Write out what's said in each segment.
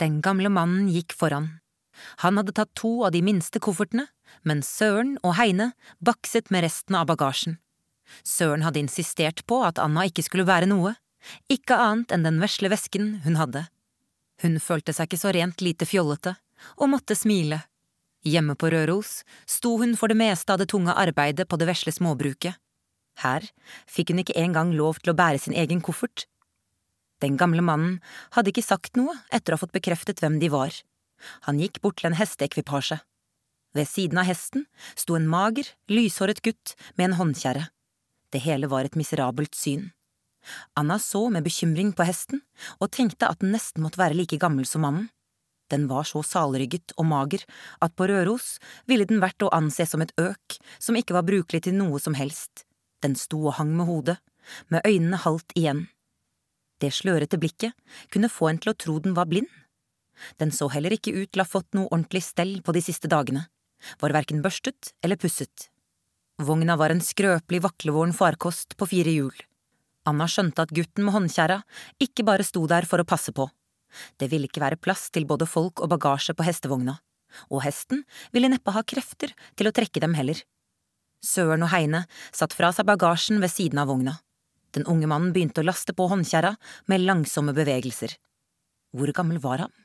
Den gamle mannen gikk foran. Han hadde tatt 2 av de minste koffertene, mens Søren og Heine bakset med resten av bagasjen. Søren hadde insistert på at Anna ikke skulle bære noe, ikke annet enn den vesle vesken hun hadde. Hun følte seg ikke så rent lite fjollete, og måtte smile. Hjemme på Røros sto hun for det meste av det tunge arbeidet på det vesle småbruket. Her fikk hun ikke engang lov til å bære sin egen koffert. Den gamle mannen hadde ikke sagt noe etter å ha fått bekreftet hvem de var. Han gikk bort til en hesteekvipasje. Ved siden av hesten sto en mager, lyshåret gutt med en håndkjerre. Det hele var et miserabelt syn. Anna så med bekymring på hesten og tenkte at den nesten måtte være like gammel som mannen. Den var så salrygget og mager at på Røros ville den vært å anse som et øk som ikke var brukelig til noe som helst. Den sto og hang med hodet, med øynene halvt igjen. Det slørete blikket kunne få en til å tro den var blind. Den så heller ikke ut til å ha fått noe ordentlig stell på de siste dagene, var hverken børstet eller pusset. Vogna var en skrøpelig vaklevoren farkost på 4 hjul. Anna skjønte at gutten med håndkjerra ikke bare sto der for å passe på. Det ville ikke være plass til både folk og bagasje på hestevogna, og hesten ville neppe ha krefter til å trekke dem heller. Søren og Heine satt fra seg bagasjen ved siden av vogna. Den unge mannen begynte å laste på håndkjerra med langsomme bevegelser. Hvor gammel var han?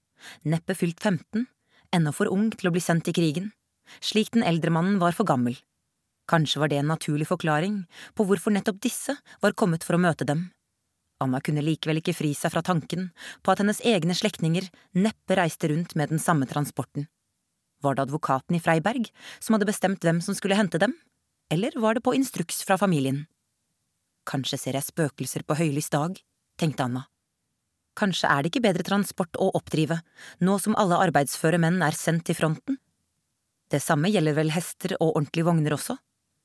Neppe fylt 15, ennå for ung til å bli sendt i krigen, slik den eldre mannen var for gammel. Kanskje var det en naturlig forklaring på hvorfor nettopp disse var kommet for å møte dem. Anna kunne likevel ikke fri seg fra tanken på at hennes egne slektninger neppe reiste rundt med den samme transporten. Var det advokaten i Freiberg som hadde bestemt hvem som skulle hente dem, eller var det på instruks fra familien? Kanskje ser jeg spøkelser på høylys dag, tenkte Anna. Kanskje er det ikke bedre transport å oppdrive, nå som alle arbeidsføre menn er sendt til fronten? Det samme gjelder vel hester og ordentlige vogner også?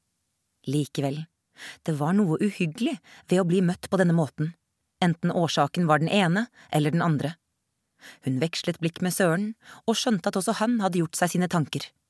Likevel, det var noe uhyggelig ved å bli møtt på denne måten, enten årsaken var den ene eller den andre. Hun vekslet blikk med Søren, og skjønte at også han hadde gjort seg sine tanker.